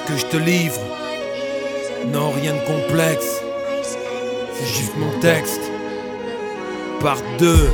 que je te livre, non rien de complexe, c'est juste mon texte. Part 2,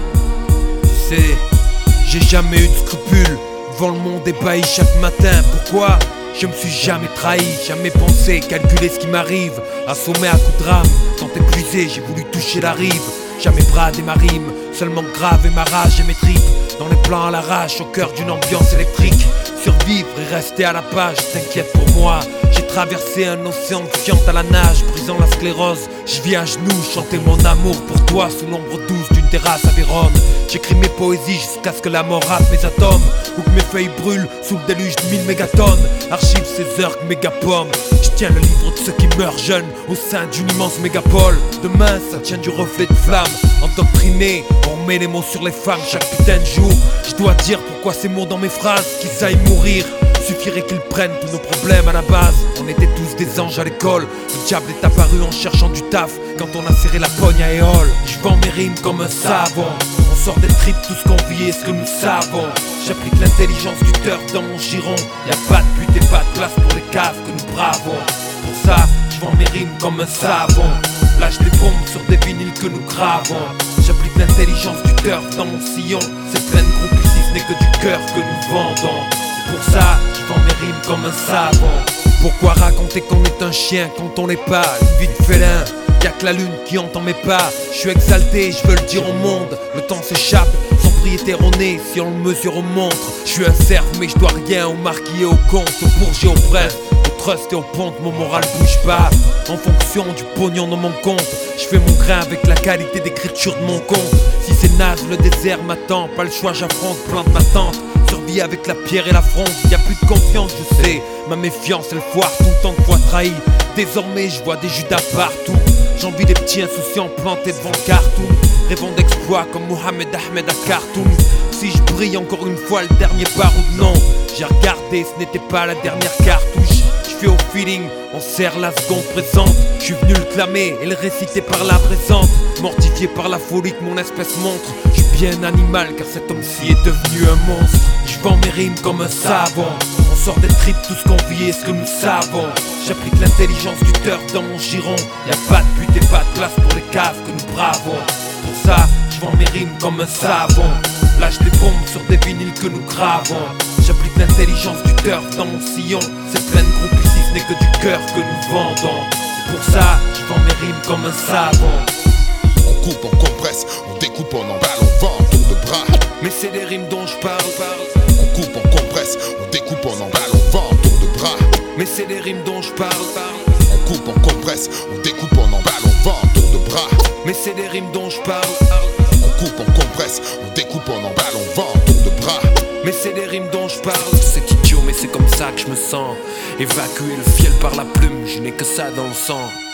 tu sais, j'ai jamais eu de scrupules devant le monde ébahi chaque matin. Pourquoi? Je me suis jamais trahi, jamais pensé calculer ce qui m'arrive. Assommé à coups de rame, tant épuisé, j'ai voulu toucher la rive. Jamais bradé ma rime, seulement gravé ma rage et mes tripes. Dans les plans à l'arrache, au cœur d'une ambiance électrique. Survivre et rester à la page, t'inquiète pour moi. J'ai traversé un océan de fiente à la nage, brisant la sclérose. Je vis à genoux, chanter mon amour pour toi sous l'ombre douce d'une terrasse à Vérone. J'écris mes poésies jusqu'à ce que la mort rate mes atomes, ou que mes feuilles brûlent sous le déluge de 1000 mégatonnes. Archive ces heures que mégapommes. Je tiens le livre de ceux qui meurent jeunes au sein d'une immense mégapole. Demain ça tient du reflet de flamme. Endoctriné, on met les mots sur les femmes chaque putain de jour. Je dois dire pourquoi ces mots dans mes phrases, qu'ils aillent mourir. Suffirait qu'ils prennent tous nos problèmes à la base. On était tous des anges à l'école. Le diable est apparu en cherchant du taf quand on a serré la pogne à Éole. Je vends mes rimes comme un savon. On sort des tripes, tout ce qu'on vit et ce que nous savons. J'applique l'intelligence du turf dans mon giron. Y'a pas de but et pas de place pour les caves que nous bravons. Pour ça, je vends mes rimes comme un savon. Lâche des bombes sur des vinyles que nous gravons. J'applique l'intelligence du turf dans mon sillon. C'est plein de groupes ici, ce n'est que du cœur que nous vendons. Pour ça, je vends mes rimes comme un savon. Pourquoi raconter qu'on est un chien quand on n'est pas? Une vie de félin, y'a que la lune qui entend mes pas. Je suis exalté, je veux le dire au monde. Le temps s'échappe, son prix est erroné si on le mesure aux montres. Je suis un cerf mais je dois rien au marquis et au compte, au bourget, au presse, au trust et au ponte. Mon moral bouge pas en fonction du pognon dans mon compte. Je fais mon grain avec la qualité d'écriture de mon compte. Si c'est naze, le désert m'attend. Pas le choix, j'affronte, plante ma tente. Survie avec la pierre et la fronde. Y'a plus de confiance, je sais. Ma méfiance, elle foire tout le temps de fois trahi. Désormais, je vois des Judas partout. J'envie des petits insouciants plantés devant le cartoon, rêvant d'exploits comme Mohamed Ahmed à Khartoum. Si je brille encore une fois, le dernier baroud, non. J'ai regardé, ce n'était pas la dernière cartouche. Je fais au feeling, on serre la seconde présente. Je suis venu le clamer et le réciter par la présente. Mortifié par la folie que mon espèce montre. Je suis bien animal car cet homme-ci est devenu un monstre. Je vends mes rimes comme un savon. On sort des tripes, tout ce qu'on vit et ce que nous savons. J'applique l'intelligence du turf dans mon giron. Y'a pas de but et pas de place pour les caves que nous bravons. Pour ça, je vends mes rimes comme un savon. Lâche des bombes sur des vinyles que nous gravons. J'applique l'intelligence du turf dans mon sillon. C'est plein de groupes ici, ce n'est que du cœur que nous vendons. C'est pour ça, je vends mes rimes comme un savon. On coupe, on compresse, on découpe, on emballe, on vend, tour de bras. Mais c'est des rimes dont je parle. On coupe, on compresse, on découpe, on emballe, on vend, tour de bras. Mais c'est des rimes dont je parle. On coupe, on compresse, on découpe, on emballe, on vend, tour de bras. Mais c'est des rimes dont je parle. On coupe, on compresse, on découpe, on emballe, on vend, tour de bras. Mais c'est des rimes dont je parle. C'est idiot mais c'est comme ça que je me sens. Évacuer le fiel par la plume, je n'ai que ça dans le sang.